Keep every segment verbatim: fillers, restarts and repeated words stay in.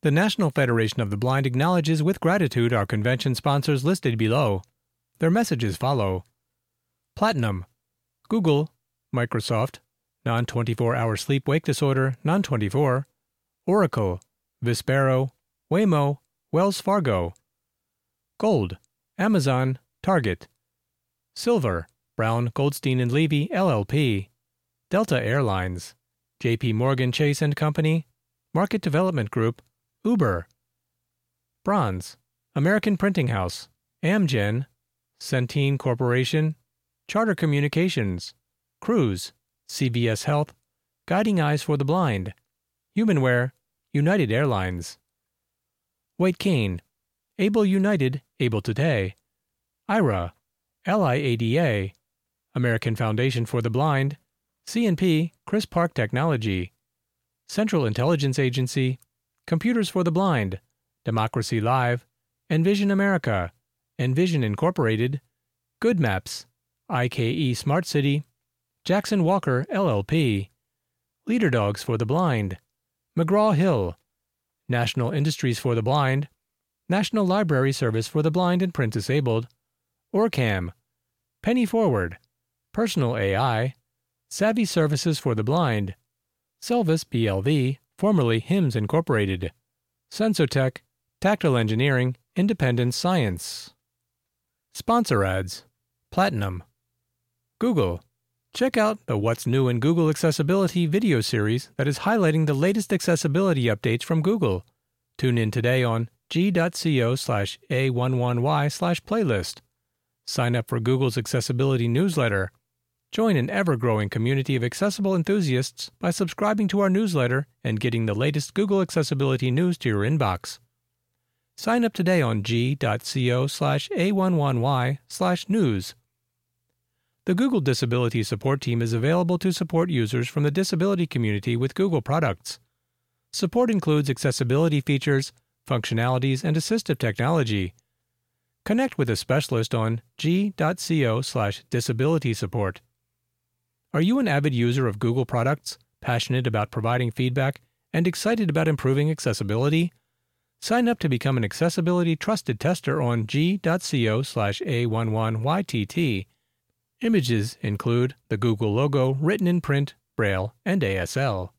The National Federation of the Blind acknowledges with gratitude our convention sponsors listed below. Their messages follow. Platinum, Google, Microsoft, non twenty-four hour sleep-wake disorder, non twenty-four, Oracle, Vispero, Waymo, Wells Fargo. Gold, Amazon, Target. Silver, Brown, Goldstein and Levy, L L P. Delta Airlines, J P Morgan Chase and Company, Market Development Group, Uber. Bronze, American Printing House, Amgen, Centene Corporation, Charter Communications, Cruise, C V S Health, Guiding Eyes for the Blind, Humanware, United Airlines. White Cane, Able United, Able Today, I R A, L I A D A, American Foundation for the Blind, C and P, Chris Park Technology, Central Intelligence Agency, Computers for the Blind, Democracy Live, Envision America, Envision Incorporated, Good Maps, I K E Smart City, Jackson Walker L L P, Leader Dogs for the Blind, McGraw-Hill, National Industries for the Blind, National Library Service for the Blind and Print Disabled, Orcam, Penny Forward, Personal A I, Savvy Services for the Blind, Selvis B L V, formerly HIMSS Incorporated, Sensotech, Tactile Engineering, Independence Science. Sponsor ads. Platinum. Google. Check out the What's New in Google Accessibility video series that is highlighting the latest accessibility updates from Google. Tune in today on g.co slash A11y slash playlist. Sign up for Google's accessibility newsletter. Join an ever-growing community of accessible enthusiasts by subscribing to our newsletter and getting the latest Google accessibility news to your inbox. Sign up today on g.co slash A11y slash news. The Google Disability Support Team is available to support users from the disability community with Google products. Support includes accessibility features, functionalities, and assistive technology. Connect with a specialist on g.co slash disability support. Are you an avid user of Google products, passionate about providing feedback, and excited about improving accessibility? Sign up to become an accessibility trusted tester on g.co slash A11YTT. Images include the Google logo written in print, Braille, and A S L.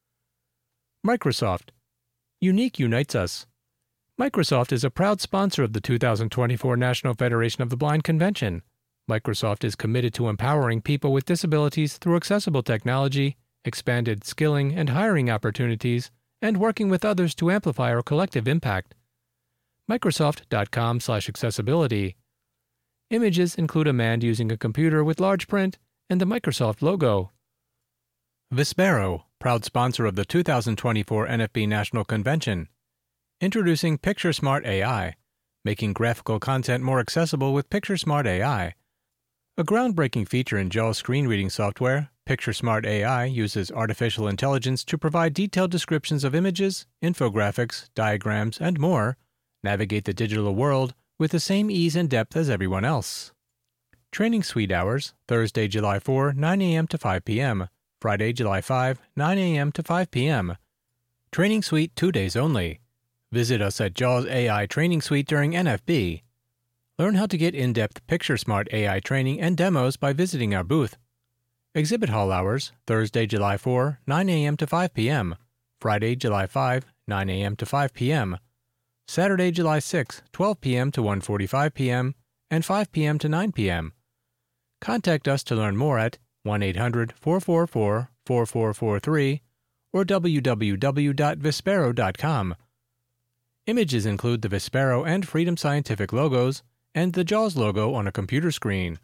Microsoft. Unique unites us. Microsoft is a proud sponsor of the two thousand twenty-four National Federation of the Blind Convention. Microsoft is committed to empowering people with disabilities through accessible technology, expanded skilling and hiring opportunities, and working with others to amplify our collective impact. Microsoft.com slash accessibility. Images include a man using a computer with large print and the Microsoft logo. Vispero, proud sponsor of the two thousand twenty-four N F B National Convention. Introducing PictureSmart A I, making graphical content more accessible with PictureSmart A I. A groundbreaking feature in JAWS screen reading software, PictureSmart A I uses artificial intelligence to provide detailed descriptions of images, infographics, diagrams, and more, navigate the digital world with the same ease and depth as everyone else. Training Suite hours, Thursday, July fourth, nine a.m. to five p.m., Friday, July fifth, nine a.m. to five p.m. Training Suite two days only. Visit us at JAWS A I Training Suite during N F B. Learn how to get in-depth PictureSmart A I training and demos by visiting our booth. Exhibit Hall hours, Thursday, July fourth, nine a.m. to five p.m., Friday, July fifth, nine a.m. to five p.m., Saturday, July sixth, twelve p.m. to one forty-five p.m., and five p.m. to nine p.m. Contact us to learn more at one eight hundred, four four four, four four four three or w w w dot vispero dot com. Images include the Vispero and Freedom Scientific logos and the JAWS logo on a computer screen.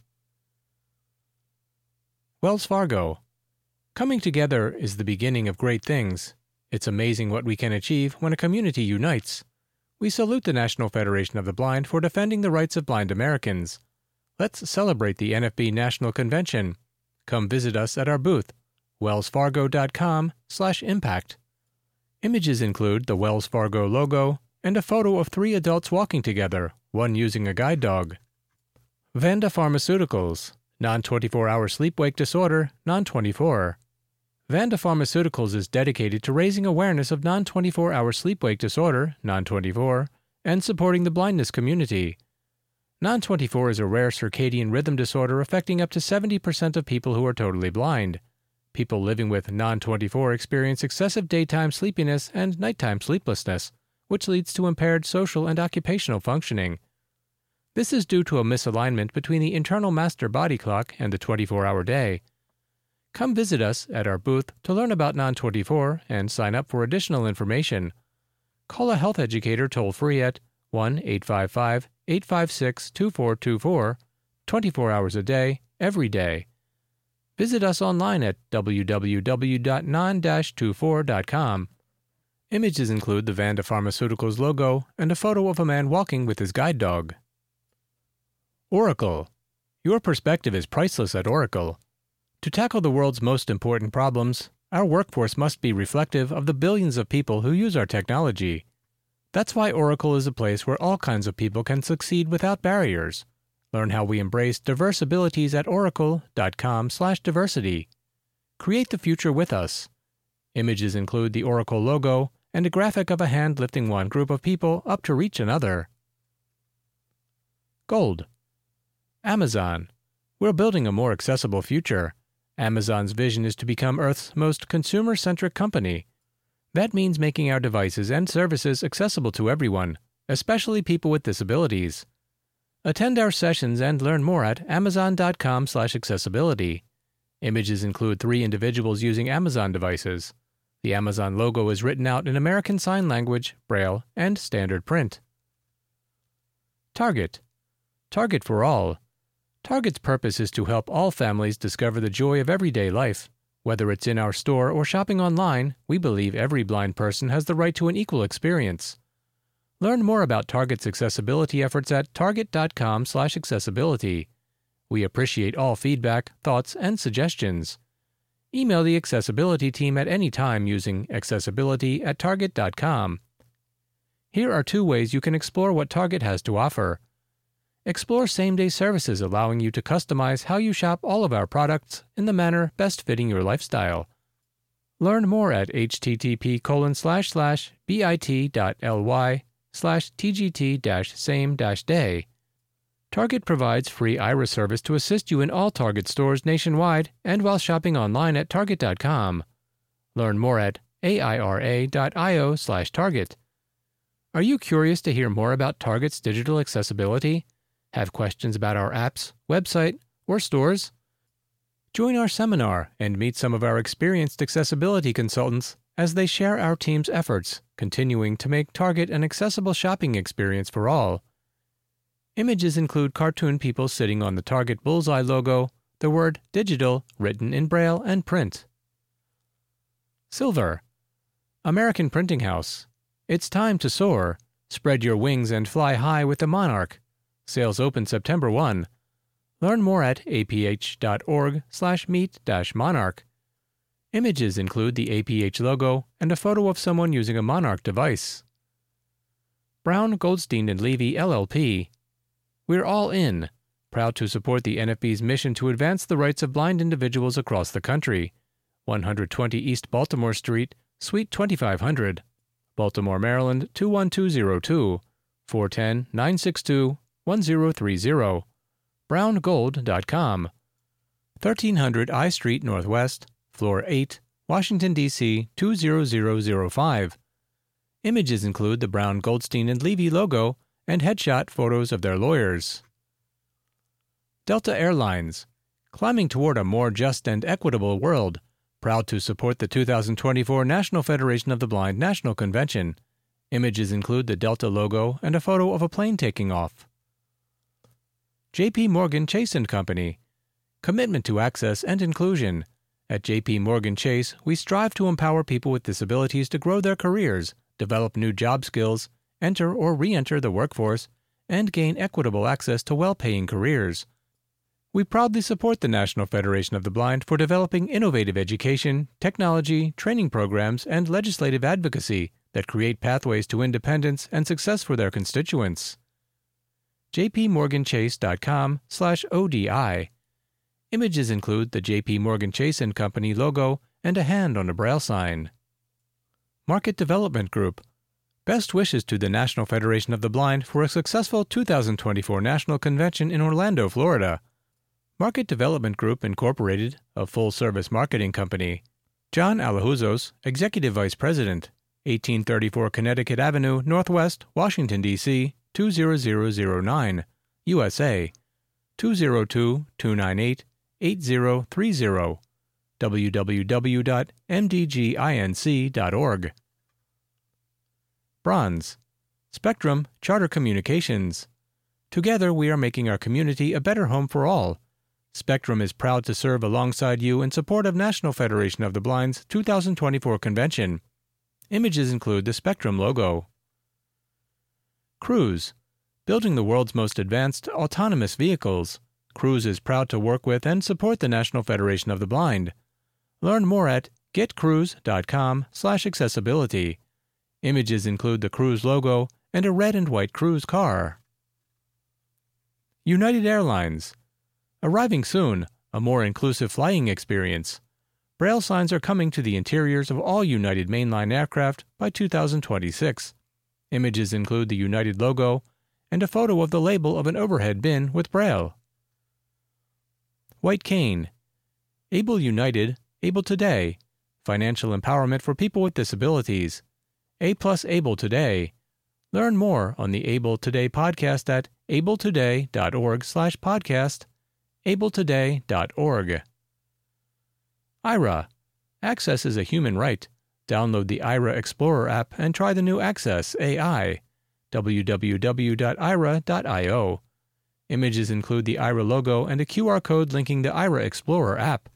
Wells Fargo. Coming together is the beginning of great things. It's amazing what we can achieve when a community unites. We salute the National Federation of the Blind for defending the rights of blind Americans. Let's celebrate the N F B National Convention. Come visit us at our booth, wellsfargo.com slash impact. Images include the Wells Fargo logo and a photo of three adults walking together, one using a guide dog. Vanda Pharmaceuticals, non twenty-four hour sleep-wake disorder, non twenty-four. Vanda Pharmaceuticals is dedicated to raising awareness of non twenty-four hour sleep-wake disorder, non twenty-four, and supporting the blindness community. non twenty-four is a rare circadian rhythm disorder affecting up to seventy percent of people who are totally blind. People living with non twenty-four experience excessive daytime sleepiness and nighttime sleeplessness, which leads to impaired social and occupational functioning. This is due to a misalignment between the internal master body clock and the twenty-four hour day. Come visit us at our booth to learn about non twenty-four and sign up for additional information. Call a health educator toll-free at one eight five five, eight five six, two four two four, twenty-four hours a day, every day. Visit us online at w w w dot non dash twenty-four dot com. Images include the Vanda Pharmaceuticals logo and a photo of a man walking with his guide dog. Oracle. Your perspective is priceless at Oracle. To tackle the world's most important problems, our workforce must be reflective of the billions of people who use our technology. That's why Oracle is a place where all kinds of people can succeed without barriers. Learn how we embrace diverse abilities at oracle dot com slash diversity. Create the future with us. Images include the Oracle logo and a graphic of a hand lifting one group of people up to reach another. Gold. Amazon. We're building a more accessible future. Amazon's vision is to become Earth's most consumer-centric company. That means making our devices and services accessible to everyone, especially people with disabilities. Attend our sessions and learn more at amazon dot com slash accessibility. Images include three individuals using Amazon devices. The Amazon logo is written out in American Sign Language, Braille, and standard print. Target. Target for all. Target's purpose is to help all families discover the joy of everyday life. Whether it's in our store or shopping online, we believe every blind person has the right to an equal experience. Learn more about Target's accessibility efforts at target dot com slash accessibility. We appreciate all feedback, thoughts, and suggestions. Email the accessibility team at any time using accessibility at target dot com. Here are two ways you can explore what Target has to offer. Explore same-day services allowing you to customize how you shop all of our products in the manner best fitting your lifestyle. Learn more at http colon slash slash bit.ly slash tgt dash same dash day. Target provides free Iris service to assist you in all Target stores nationwide and while shopping online at target dot com. Learn more at aira dot io slash target. Are you curious to hear more about Target's digital accessibility? Have questions about our apps, website, or stores? Join our seminar and meet some of our experienced accessibility consultants as they share our team's efforts, continuing to make Target an accessible shopping experience for all. Images include cartoon people sitting on the Target bullseye logo, the word digital written in Braille and print. Silver. American Printing House. It's time to soar. Spread your wings and fly high with the Monarch. Sales open September first. Learn more at aph.org slash meet dash monarch. Images include the A P H logo and a photo of someone using a Monarch device. Brown, Goldstein and Levy, L L P. We're all in. Proud to support the N F B's mission to advance the rights of blind individuals across the country. one twenty East Baltimore Street, Suite twenty-five hundred. Baltimore, Maryland two one two zero two. four one zero, nine six two, one zero three zero. brown gold dot com. thirteen hundred I Street Northwest, Floor eight, Washington, D C two zero zero zero five. Images include the Brown, Goldstein and Levy logo and headshot photos of their lawyers. Delta Airlines. Climbing toward a more just and equitable world. Proud to support the two thousand twenty-four National Federation of the Blind National Convention. Images include the Delta logo and a photo of a plane taking off. J P. Morgan Chase and Company. Commitment to access and inclusion. At J P. Morgan Chase, we strive to empower people with disabilities to grow their careers, develop new job skills, enter or re-enter the workforce, and gain equitable access to well-paying careers. We proudly support the National Federation of the Blind for developing innovative education, technology, training programs, and legislative advocacy that create pathways to independence and success for their constituents. j p morgan chase dot com slash O D I. Images include the J P. Morgan Chase and Company logo and a hand on a Braille sign. Market Development Group. Best wishes to the National Federation of the Blind for a successful two thousand twenty-four National Convention in Orlando, Florida. Market Development Group, Incorporated, a full-service marketing company. John Alahuzos, Executive Vice President, eighteen thirty-four Connecticut Avenue, Northwest, Washington, D C two zero zero zero nine, U S A, two zero two, two nine eight, eight zero three zero, w w w dot m d g inc dot org. Bronze. Spectrum Charter Communications. Together we are making our community a better home for all. Spectrum is proud to serve alongside you in support of National Federation of the Blind's two thousand twenty-four convention. Images include the Spectrum logo. Cruise. Building the world's most advanced autonomous vehicles. Cruise is proud to work with and support the National Federation of the Blind. Learn more at get cruise dot com slash accessibility. Images include the Cruise logo and a red and white Cruise car. United Airlines. Arriving soon, a more inclusive flying experience. Braille signs are coming to the interiors of all United mainline aircraft by two thousand twenty-six. Images include the United logo and a photo of the label of an overhead bin with Braille. White Cane. Able United, Able Today. Financial empowerment for people with disabilities. A plus Able Today. Learn more on the Able Today podcast at able today dot org slash podcast, able today dot org. Aira. Access is a human right. Download the Aira Explorer app and try the new Access A I. w w w dot aira dot i o. Images include the Aira logo and a Q R code linking the Aira Explorer app.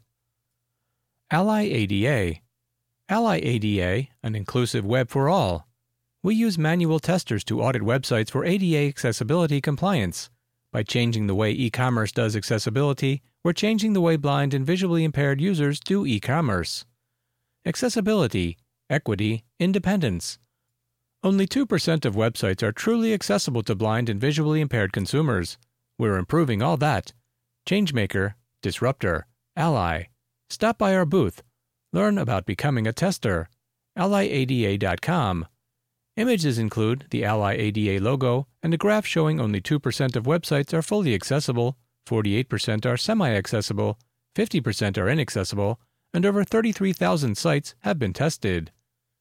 Ally A D A. Ally A D A, an inclusive web for all. We use manual testers to audit websites for A D A accessibility compliance. By changing the way e-commerce does accessibility, we're changing the way blind and visually impaired users do e-commerce. Accessibility, equity, independence. Only two percent of websites are truly accessible to blind and visually impaired consumers. We're improving all that. Changemaker, Disruptor, Ally. Stop by our booth. Learn about becoming a tester. ally a d a dot com. Images include the Ally A D A logo and a graph showing only two percent of websites are fully accessible, forty-eight percent are semi-accessible, fifty percent are inaccessible, and over thirty-three thousand sites have been tested.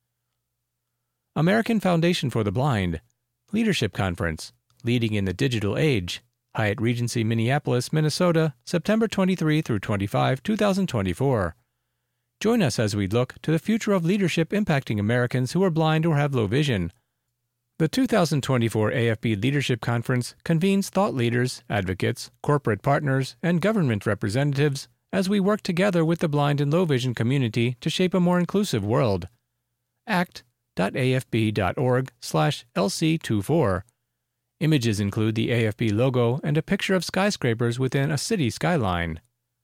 American Foundation for the Blind. Leadership Conference. Leading in the Digital Age. Hyatt Regency, Minneapolis, Minnesota, September twenty-third through twenty-fifth, two thousand twenty-four. Join us as we look to the future of leadership impacting Americans who are blind or have low vision. The two thousand twenty-four A F B Leadership Conference convenes thought leaders, advocates, corporate partners, and government representatives as we work together with the blind and low vision community to shape a more inclusive world. act dot a f b dot org slash L C twenty-four. Images include the A F B logo and a picture of skyscrapers within a city skyline.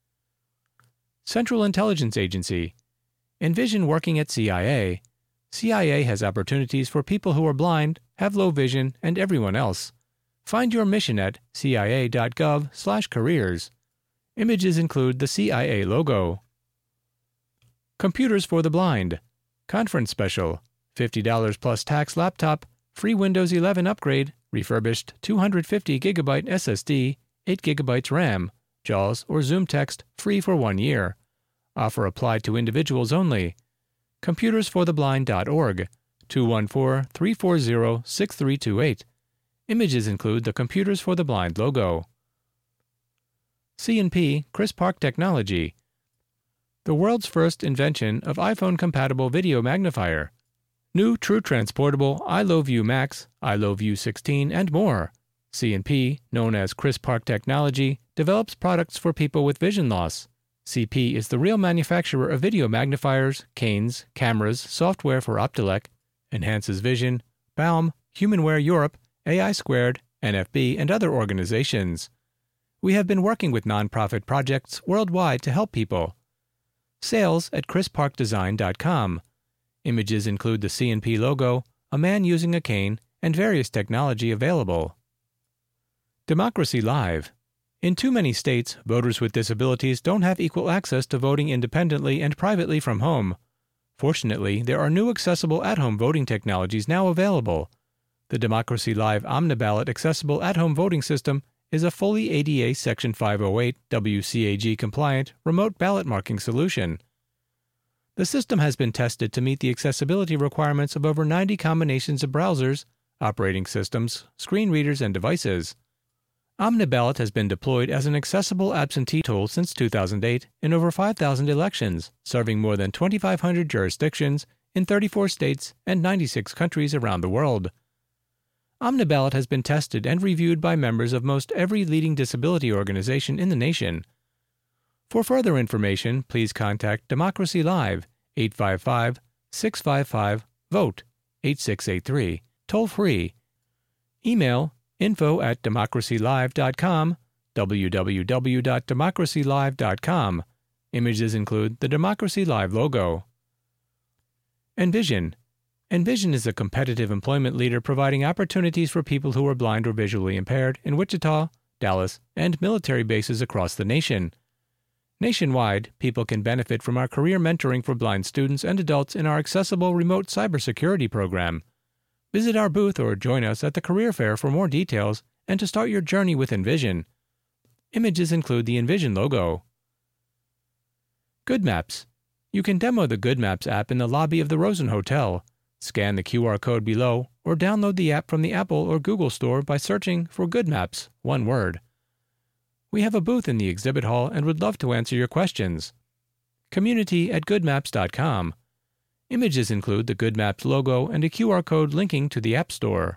Central Intelligence Agency. Envision working at C I A. C I A has opportunities for people who are blind, have low vision, and everyone else. Find your mission at c i a dot gov slash careers. Images include the C I A logo. Computers for the Blind. Conference Special. fifty dollars plus tax laptop, free Windows eleven upgrade, refurbished two hundred fifty gigabyte S S D, eight gigabytes RAM, JAWS or Zoom text, free for one year. Offer applied to individuals only. computers for the blind dot org, two one four, three four zero, six three two eight. Images include the Computers for the Blind logo. C and P Chris Park Technology. The world's first invention of iPhone-compatible video magnifier. New True Transportable iLoveView Max, iLoveView sixteen, and more. C and P, known as Chris Park Technology, develops products for people with vision loss. C P is the real manufacturer of video magnifiers, canes, cameras, software for Optelec, Enhances Vision, Baum, Humanware Europe, A I Squared, N F B, and other organizations. We have been working with nonprofit projects worldwide to help people. Sales at chris park design dot com. Images include the C and P logo, a man using a cane, and various technology available. Democracy Live. In too many states, voters with disabilities don't have equal access to voting independently and privately from home. Fortunately, there are new accessible at-home voting technologies now available. The Democracy Live OmniBallot accessible at-home voting system is a fully A D A Section five oh eight W C A G compliant remote ballot marking solution. The system has been tested to meet the accessibility requirements of over ninety combinations of browsers, operating systems, screen readers, and devices. OmniBallot has been deployed as an accessible absentee tool since two thousand eight in over five thousand elections, serving more than twenty-five hundred jurisdictions in thirty-four states and ninety-six countries around the world. OmniBallot has been tested and reviewed by members of most every leading disability organization in the nation. For further information, please contact Democracy Live, eight five five, six five five, VOTE, eight six eight three, toll free. Email info at democracy live dot com, w w w dot democracy live dot com. Images include the Democracy Live logo. Envision. Envision is a competitive employment leader providing opportunities for people who are blind or visually impaired in Wichita, Dallas, and military bases across the nation. Nationwide, people can benefit from our career mentoring for blind students and adults in our accessible remote cybersecurity program. Visit our booth or join us at the career fair for more details and to start your journey with Envision. Images include the Envision logo. Good Maps. You can demo the Good Maps app in the lobby of the Rosen Hotel. Scan the Q R code below or download the app from the Apple or Google Store by searching for Good Maps, one word. We have a booth in the exhibit hall and would love to answer your questions. Community at good maps dot com. Images include the Good Maps logo and a Q R code linking to the App Store.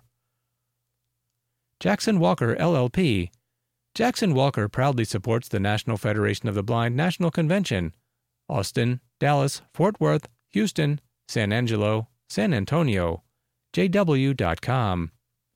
Jackson Walker L L P. Jackson Walker proudly supports the National Federation of the Blind National Convention. Austin, Dallas, Fort Worth, Houston, San Angelo, San Antonio. J W dot com.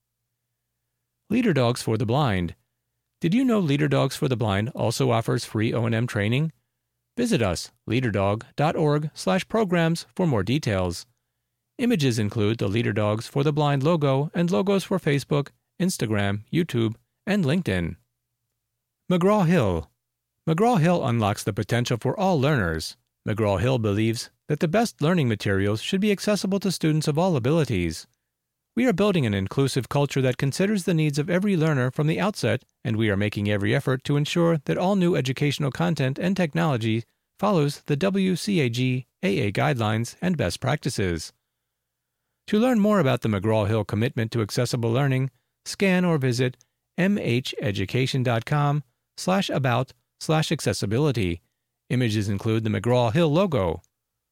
Leader Dogs for the Blind. Did you know Leader Dogs for the Blind also offers free O and M training? Visit us, leaderdog dot org slash programs, for more details. Images include the Leader Dogs for the Blind logo and logos for Facebook, Instagram, YouTube, and LinkedIn. McGraw-Hill. McGraw-Hill unlocks the potential for all learners. McGraw-Hill believes that the best learning materials should be accessible to students of all abilities. We are building an inclusive culture that considers the needs of every learner from the outset, and we are making every effort to ensure that all new educational content and technology follows the W C A G A A guidelines and best practices. To learn more about the McGraw-Hill commitment to accessible learning, scan or visit mheducation.com slash about slash accessibility. Images include the McGraw-Hill logo.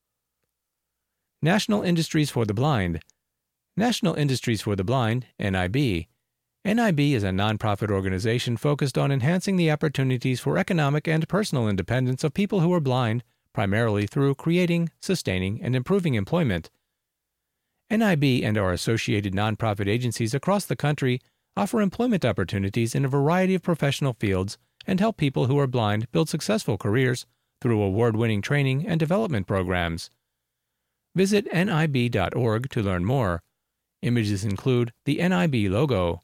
National Industries for the Blind. National Industries for the Blind, N I B. N I B is a nonprofit organization focused on enhancing the opportunities for economic and personal independence of people who are blind, primarily through creating, sustaining, and improving employment. N I B and our associated nonprofit agencies across the country offer employment opportunities in a variety of professional fields and help people who are blind build successful careers through award-winning training and development programs. Visit N I B dot org to learn more. Images include the N I B logo.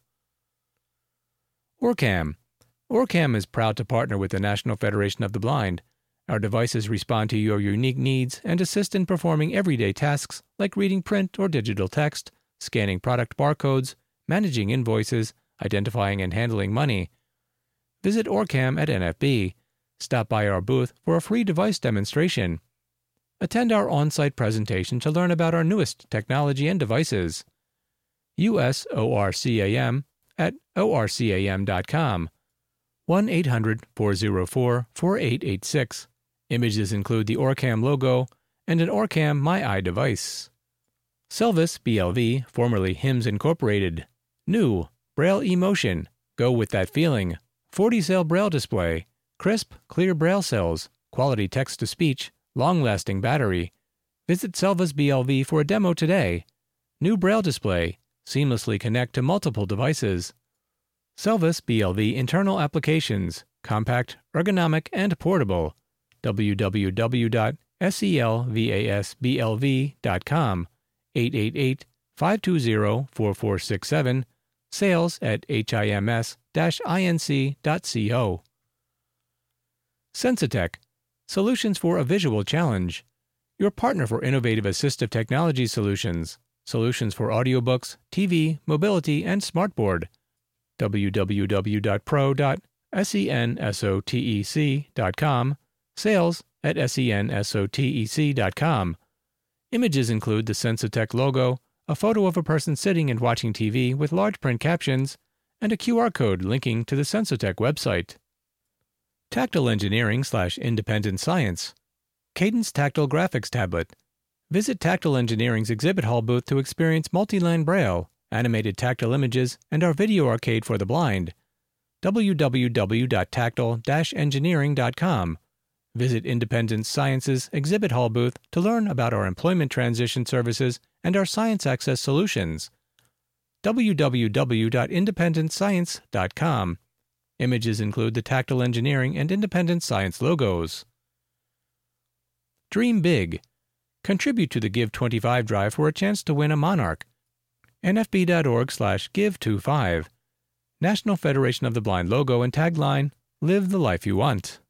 OrCam. OrCam is proud to partner with the National Federation of the Blind. Our devices respond to your unique needs and assist in performing everyday tasks like reading print or digital text, scanning product barcodes, managing invoices, identifying and handling money. Visit OrCam at N F B. Stop by our booth for a free device demonstration. Attend our on-site presentation to learn about our newest technology and devices. U S O R C A M at O R C A M dot com. one eight hundred, four oh four, four eight eight six. Images include the OrCam logo and an OrCam MyEye device. Selvis B L V, formerly Hims Incorporated. New, Braille eMotion. Go with that feeling. forty-cell Braille display. Crisp, clear Braille cells. Quality text-to-speech. Long-lasting battery. Visit Selvis B L V for a demo today. New Braille display. Seamlessly connect to multiple devices. Selvis B L V internal applications. Compact, ergonomic, and portable. w w w dot selvasblv dot com. eight eight eight, five two zero, four four six seven. sales at hims dash inc dot co. Sensitech, solutions for a visual challenge. Your partner for innovative assistive technology solutions. Solutions for audiobooks, T V, mobility, and smartboard. w w w dot pro dot sensotec dot com. Sales at sensotec dot com. Images include the Sensitech logo, a photo of a person sitting and watching T V with large print captions, and a Q R code linking to the Sensitech website. Tactile Engineering slash Independent Science. Cadence Tactile Graphics Tablet. Visit Tactile Engineering's exhibit hall booth to experience multi-line braille, animated tactile images, and our video arcade for the blind. w w w dot tactile dash engineering dot com. Visit Independent Science's exhibit hall booth to learn about our employment transition services and our science access solutions. w w w dot independent science dot com. Images include the Tactile Engineering and Independent Science logos. Dream Big. Contribute to the Give twenty-five drive for a chance to win a Monarch. N F B dot org slash give twenty-five. National Federation of the Blind logo and tagline, Live the Life You Want.